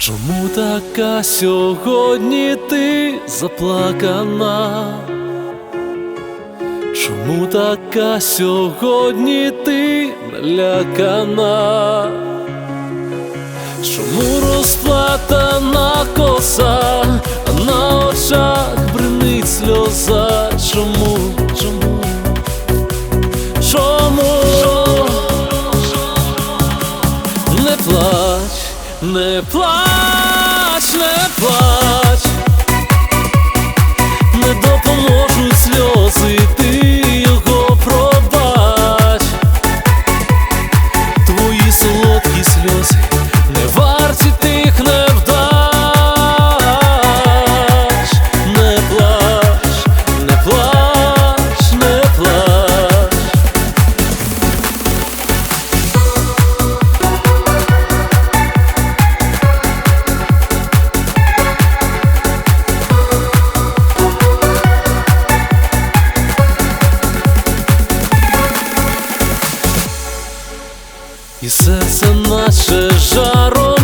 Чому така сьогодні ти заплакана? Чому така сьогодні ти налякана? Чому розплатана коса, а на очах бринить сльоза? Чому? Чому? Чому? Не плач, не плач, не плач, не допоможуть сльози, ти його пробач. Твої солодкі сльози не варті тих невдач. Не плач, не плач, не плач. І серце наче жаром